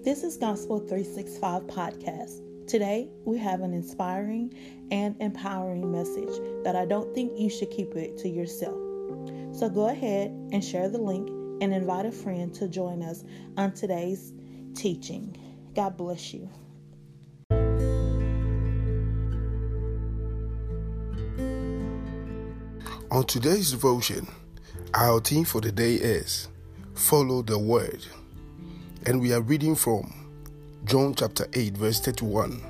This is Gospel 365 Podcast. Today, we have an inspiring and empowering message that I don't think you should keep it to yourself. So go ahead and share the link and invite a friend to join us on today's teaching. God bless you. On today's devotion, our theme for the day is Follow the Word. And we are reading from John chapter 8, verse 31.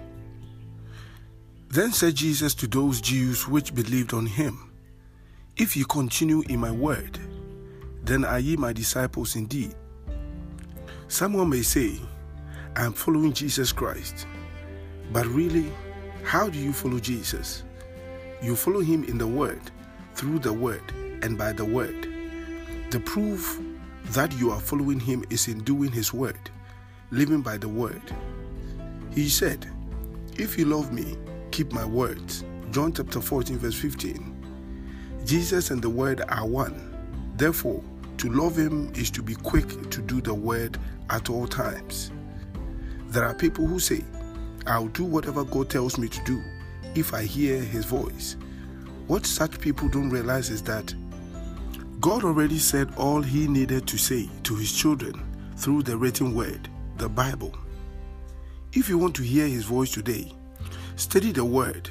Then said Jesus to those Jews which believed on him, If ye continue in my word, then are ye my disciples indeed. Someone may say, I am following Jesus Christ. But really, how do you follow Jesus? You follow him in the word, through the word, and by the word. The proof that you are following him is in doing his word, living by the word. He said, If you love me, keep my words. John chapter 14, verse 15. Jesus and the word are one. Therefore, to love him is to be quick to do the word at all times. There are people who say, I'll do whatever God tells me to do if I hear his voice. What such people don't realize is that God already said all he needed to say to his children through the written word, the Bible. If you want to hear his voice today, study the word.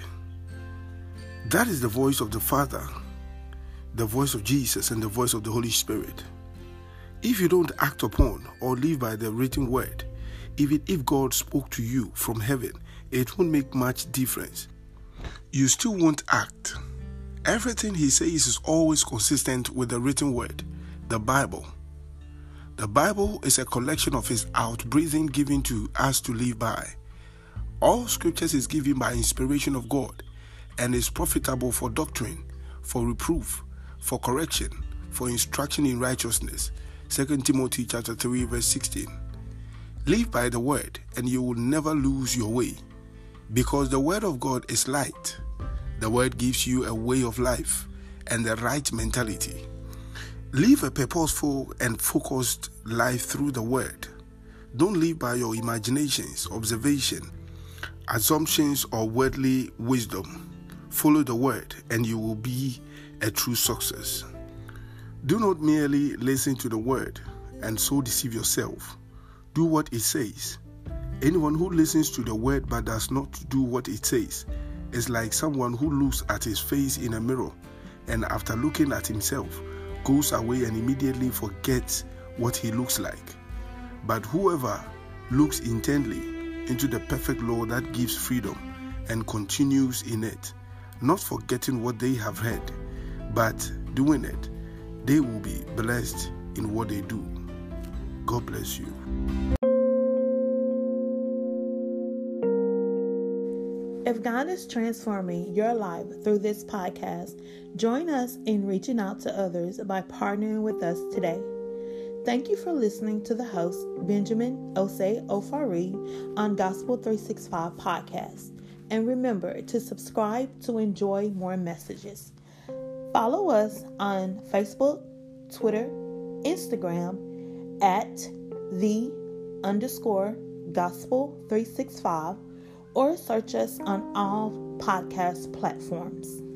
That is the voice of the Father, the voice of Jesus, and the voice of the Holy Spirit. If you don't act upon or live by the written word, even if God spoke to you from heaven, it won't make much difference. You still won't act. Everything he says is always consistent with the written word, the Bible. The Bible is a collection of his outbreathing given to us to live by. All scriptures is given by inspiration of God and is profitable for doctrine, for reproof, for correction, for instruction in righteousness. 2 Timothy chapter 3 verse 16. Live by the word and you will never lose your way, because the word of God is light. The word gives you a way of life and the right mentality. Live a purposeful and focused life through the word. Don't live by your imaginations, observation, assumptions, or worldly wisdom. Follow the word and you will be a true success. Do not merely listen to the word and so deceive yourself. Do what it says. Anyone who listens to the word but does not do what it says is like someone who looks at his face in a mirror and after looking at himself goes away and immediately forgets what he looks like. But whoever looks intently into the perfect law that gives freedom and continues in it, not forgetting what they have heard, but doing it, they will be blessed in what they do. God bless you. If God is transforming your life through this podcast, join us in reaching out to others by partnering with us today. Thank you for listening to the host, Benjamin Osei Ofari, on Gospel 365 Podcast. And remember to subscribe to enjoy more messages. Follow us on Facebook, Twitter, Instagram at _Gospel 365, or search us on all podcast platforms.